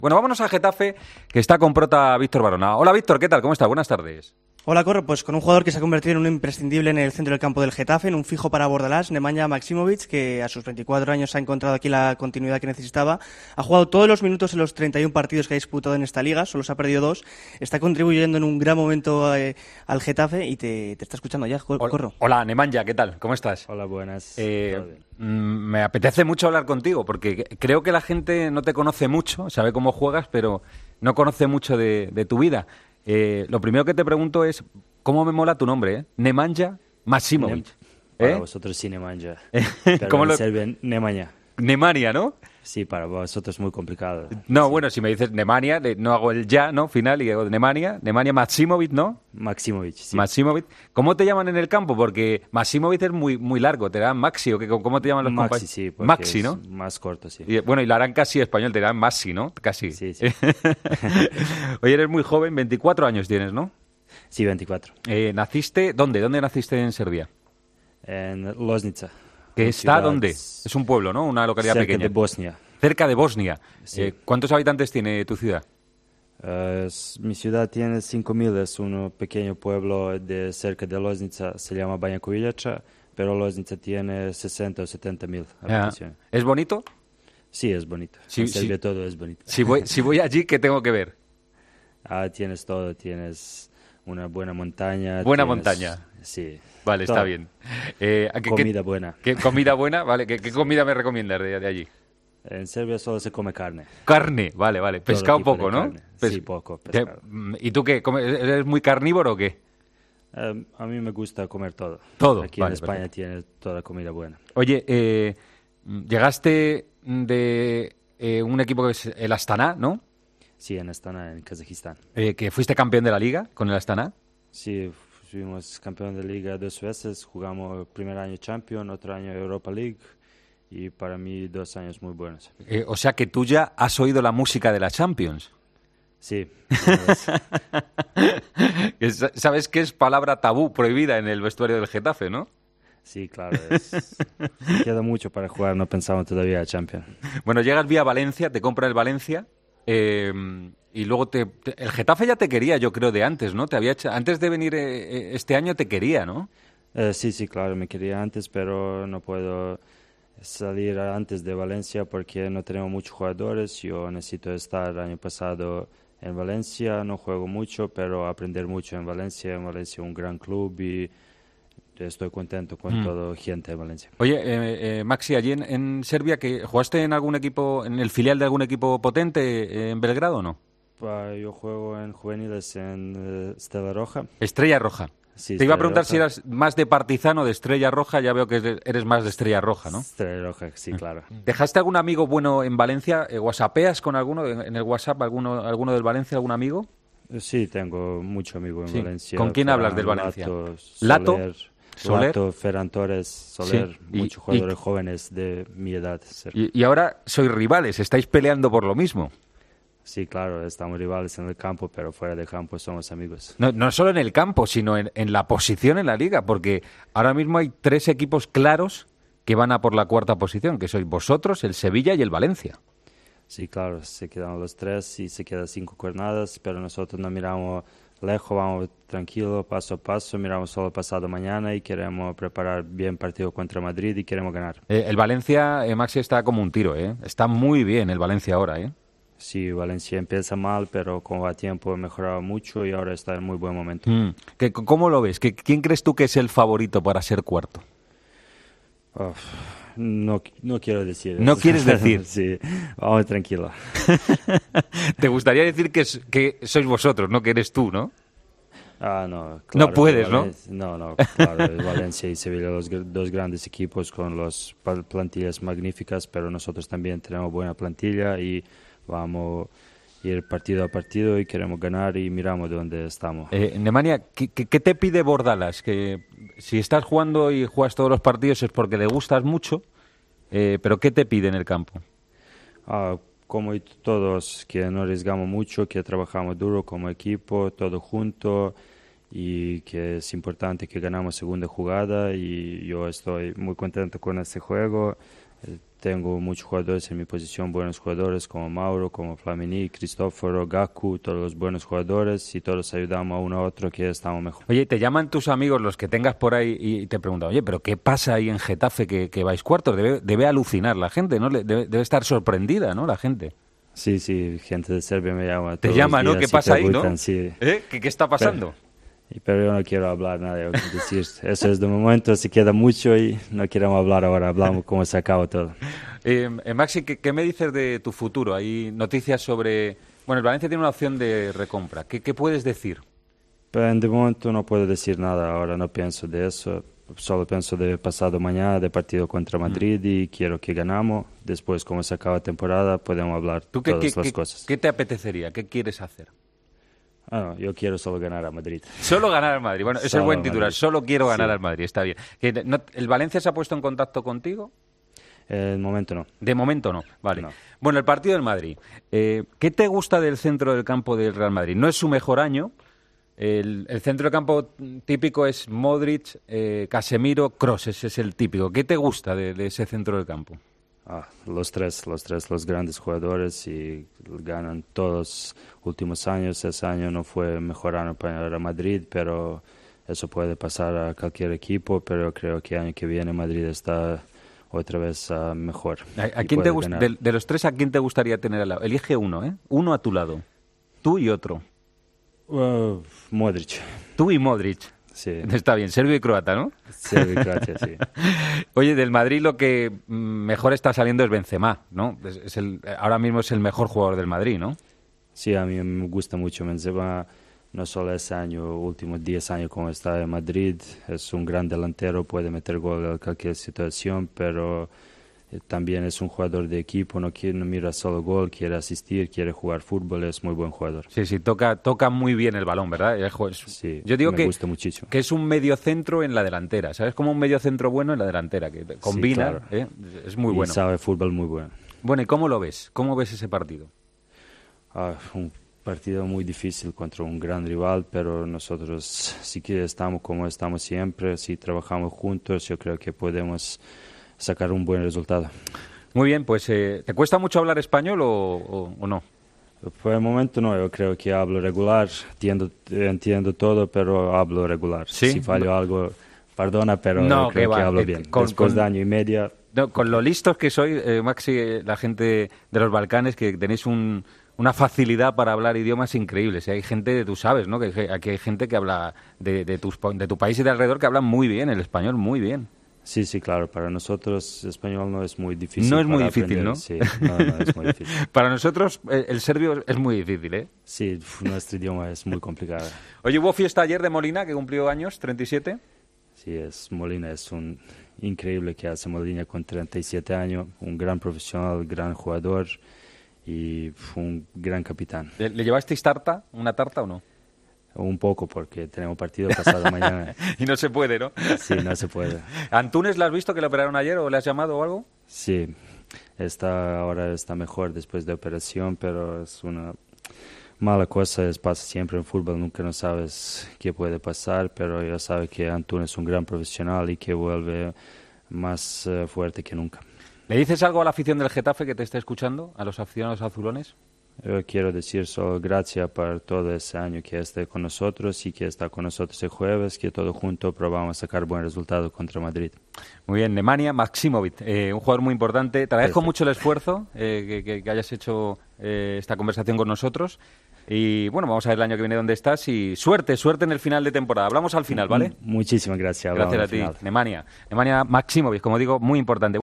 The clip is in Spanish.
Bueno, vámonos a Getafe, que está con prota Víctor Barona. Hola Víctor, ¿qué tal? ¿Cómo estás? Buenas tardes. Hola, Corro, pues con un jugador que se ha convertido en un imprescindible en el centro del campo del Getafe, en un fijo para Bordalás, Nemanja Maksimovic, que a sus 24 años ha encontrado aquí la continuidad que necesitaba. Ha jugado todos los minutos en los 31 partidos que ha disputado en esta liga, solo se ha perdido 2. Está contribuyendo en un gran momento al Getafe y te está escuchando ya, Corro. Hola, Nemanja, ¿qué tal? ¿Cómo estás? Hola, buenas. Me apetece mucho hablar contigo, porque creo que la gente no te conoce mucho, sabe cómo juegas, pero no conoce mucho de tu vida. Lo primero que te pregunto es, ¿cómo me mola tu nombre? Nemanja Maksimovic. Para vosotros sí, Nemanja. Pero ¿Cómo en serbio, Nemanja. Nemanja, ¿no? Sí, para vosotros es muy complicado. No, sí. Bueno, si me dices Nemanja, no hago el ya, ¿no? Final y hago Nemanja Maksimovic, ¿no? Maksimovic, sí. Maksimovic. ¿Cómo te llaman en el campo? Porque Maksimovic es muy largo. ¿Te dan Maxi o qué? ¿Cómo te llaman los compañeros? Sí, Maxi, ¿no? Más corto, sí. Y lo harán casi español, te dan Maxi, ¿no? Casi. Sí, sí. Oye, eres muy joven, 24 años tienes, ¿no? Sí, 24. ¿Naciste dónde? ¿Dónde naciste en Serbia? En Loznica. ¿Que está dónde? Es un pueblo, ¿no? Una localidad cerca pequeña. de Bosnia. Cerca de Bosnia. Sí. ¿Cuántos habitantes tiene tu ciudad? Mi ciudad tiene 5.000, es un pequeño pueblo de cerca de Loznica, se llama Banja Koviljača, pero Loznica tiene 60 o 70.000 habitaciones. ¿Es bonito? Sí, es bonito. Sí, en Serbia todo es bonito. Si voy allí, ¿qué tengo que ver? Tienes todo, tienes una buena montaña. Buena montaña. Sí. Vale, todo. Está bien. Comida buena. ¿Qué comida buena? Vale, ¿qué comida me recomiendas de allí? En Serbia solo se come carne. Carne, vale. Pescado Todo tipo poco, de ¿no? carne. Sí, poco pescado. ¿Y tú qué? ¿Eres muy carnívoro o qué? A mí me gusta comer todo. Todo. Aquí en España tiene toda la comida buena. Oye, llegaste de un equipo que es el Astana, ¿no? Sí, en Astana, en Kazajistán. ¿Que fuiste campeón de la liga con el Astana? Sí, fuimos campeón de liga 2 veces. Jugamos primer año Champions, otro año Europa League. Y para mí 2 años muy buenos. O sea que tú ya has oído la música de la Champions. Sí. Sabes que es palabra tabú, prohibida en el vestuario del Getafe, ¿no? Sí, claro. Queda mucho para jugar, no pensamos todavía a Champions. Bueno, llegas vía Valencia, te compra el Valencia y luego el Getafe ya te quería, yo creo, de antes, ¿no? Antes de venir este año te quería, ¿no? Sí, claro, me quería antes, pero no puedo salir antes de Valencia porque no tenemos muchos jugadores. Yo necesito estar el año pasado en Valencia, no juego mucho, pero aprender mucho en Valencia. En Valencia es un gran club y estoy contento con toda gente de Valencia. Oye, Maxi, allí en Serbia, ¿jugaste en algún equipo, en el filial de algún equipo potente en Belgrado o no? Yo juego en juveniles en Stella Roja. Estrella Roja. Sí, te iba a preguntar Roja. si eras más de Partizan o de Estrella Roja, ya veo que eres más de Estrella Roja, ¿no? Estrella Roja, sí, claro. ¿Dejaste algún amigo bueno en Valencia? ¿Whatsappeas con alguno en el WhatsApp, alguno del Valencia, algún amigo? Sí, tengo muchos amigos en Valencia. ¿Con quién hablas del Valencia? Lato, Soler. Lato, Ferran Torres, Soler, Sí. muchos jugadores jóvenes de mi edad. Y ahora sois rivales, estáis peleando por lo mismo. Sí, claro, estamos rivales en el campo, pero fuera del campo somos amigos. No solo en el campo, sino en la posición en la liga, porque ahora mismo hay 3 equipos claros que van a por la 4ª posición, que sois vosotros, el Sevilla y el Valencia. Sí, claro, se quedan los 3 y se quedan 5 jornadas, pero nosotros no miramos lejos, vamos tranquilo, paso a paso, miramos solo pasado mañana y queremos preparar bien partido contra Madrid y queremos ganar. El Valencia, Maxi, está como un tiro, ¿eh? Está muy bien el Valencia ahora, ¿eh? Sí, Valencia empieza mal, pero con el tiempo ha mejorado mucho y ahora está en muy buen momento. ¿Cómo lo ves? ¿Quién crees tú que es el favorito para ser cuarto? No quiero decir eso. ¿No quieres decir? Sí, vamos tranquilo. Te gustaría decir que sois vosotros, no que eres tú, ¿no? No. Claro, no puedes, ¿no? No, claro. Valencia y Sevilla, los 2 grandes equipos con las plantillas magníficas, pero nosotros también tenemos buena plantilla y vamos a ir partido a partido y queremos ganar y miramos dónde estamos. Nemanja, ¿qué te pide Bordalás? Que si estás jugando y juegas todos los partidos es porque le gustas mucho, pero ¿qué te pide en el campo? Como todos, que no arriesgamos mucho, que trabajamos duro como equipo, todo junto y que es importante que ganamos segunda jugada y yo estoy muy contento con este juego. tengo muchos jugadores en mi posición, buenos jugadores como Mauro, como Flamini, Cristóforo, Gaku, todos los buenos jugadores y todos ayudamos a uno a otro que estamos mejor. Oye, te llaman tus amigos, los que tengas por ahí, y te preguntan, oye, ¿pero qué pasa ahí en Getafe que vais cuartos? Debe alucinar la gente, ¿no? Debe estar sorprendida, ¿no? La gente. Sí, gente de Serbia me llama. Te llama, ¿no? ¿Qué pasa ahí, no? Sí. ¿Qué está pasando? Pero yo no quiero hablar nada, decir, eso es de momento, se queda mucho y no queremos hablar ahora, hablamos cómo se acaba todo. Maxi, ¿qué me dices de tu futuro? Hay noticias sobre... Bueno, el Valencia tiene una opción de recompra. ¿Qué puedes decir? Pero de momento no puedo decir nada, ahora no pienso de eso, solo pienso de pasado mañana, de partido contra Madrid y quiero que ganamos. Después, como se acaba la temporada, podemos hablar todas las cosas. ¿Qué te apetecería? ¿Qué quieres hacer? Yo quiero solo ganar a Madrid. Solo ganar al Madrid. Bueno, ese es el buen titular. Solo quiero ganar al Madrid. Está bien. ¿El Valencia se ha puesto en contacto contigo? De momento no. De momento no. Vale. No. Bueno, el partido del Madrid. ¿Qué te gusta del centro del campo del Real Madrid? No es su mejor año. El centro del campo típico es Modric, Casemiro, Kroos. Ese es el típico. ¿Qué te gusta de ese centro del campo? Los tres, los grandes jugadores y ganan todos los últimos años. Ese año no fue mejor año para el Madrid, pero eso puede pasar a cualquier equipo, pero creo que el año que viene Madrid está otra vez mejor. ¿A quién te gusta, de los tres, a quién te gustaría tener al lado? Elige uno, ¿eh? Uno a tu lado. Tú y otro. Modric. Tú y Modric. Sí. Está bien, serbio y croata, ¿no? Serbio y croata, sí. Oye, del Madrid lo que mejor está saliendo es Benzema, ¿no? Ahora mismo es el mejor jugador del Madrid, ¿no? Sí, a mí me gusta mucho Benzema, no solo ese año, últimos 10 años como está en Madrid, es un gran delantero, puede meter gol en cualquier situación, pero también es un jugador de equipo, no mira solo gol, quiere asistir, quiere jugar fútbol, es muy buen jugador. Sí, toca muy bien el balón, ¿verdad? Sí, yo digo me gusta muchísimo. Que es un mediocentro en la delantera, ¿sabes? Como un mediocentro bueno en la delantera, que combina, sí, claro. Es muy bueno. Y sabe fútbol muy bueno. Bueno, ¿y cómo lo ves? ¿Cómo ves ese partido? Un partido muy difícil contra un gran rival, pero nosotros sí que estamos como estamos siempre, si trabajamos juntos, yo creo que podemos sacar un buen resultado. Muy bien, pues ¿te cuesta mucho hablar español o no? Por el momento no, yo creo que hablo regular, entiendo todo, pero hablo regular. ¿Sí? Si fallo algo, perdona, pero no, creo que hablo bien. Después de año y medio... No, con lo listos que soy, Maxi, la gente de los Balcanes, que tenéis una facilidad para hablar idiomas increíbles. Hay gente, tú sabes, ¿no? Que aquí hay gente que habla de tu país y de alrededor que hablan muy bien el español, muy bien. Sí, claro. Para nosotros español no es muy difícil. No es muy aprender. difícil, ¿no? Sí, no es muy difícil. Para nosotros el serbio es muy difícil, ¿eh? Sí, nuestro idioma es muy complicado. Oye, hubo fiesta ayer de Molina, que cumplió años, 37. Sí, Molina es un increíble que hace Molina con 37 años. Un gran profesional, gran jugador y un gran capitán. ¿Le llevasteis tarta? ¿Una tarta o no? Un poco, porque tenemos partido pasado mañana. Y no se puede, ¿no? Sí, no se puede. ¿Antunes la has visto que le operaron ayer o le has llamado o algo? Sí, ahora está mejor después de operación, pero es una mala cosa, pasa siempre en fútbol, nunca no sabes qué puede pasar, pero ya sabe que Antunes es un gran profesional y que vuelve más fuerte que nunca. ¿Le dices algo a la afición del Getafe que te está escuchando, a los aficionados azulones? Yo quiero decir solo gracias por todo ese año que esté con nosotros y que está con nosotros el jueves, que todos juntos probamos a sacar buen resultado contra Madrid. Muy bien, Nemanja Maksimovic, un jugador muy importante. Te agradezco Perfecto. mucho el esfuerzo que hayas hecho esta conversación con nosotros. Y bueno, vamos a ver el año que viene dónde estás y suerte en el final de temporada. Hablamos al final, ¿vale? Muchísimas gracias. Gracias a ti, Nemanja Maksimovic, como digo, muy importante.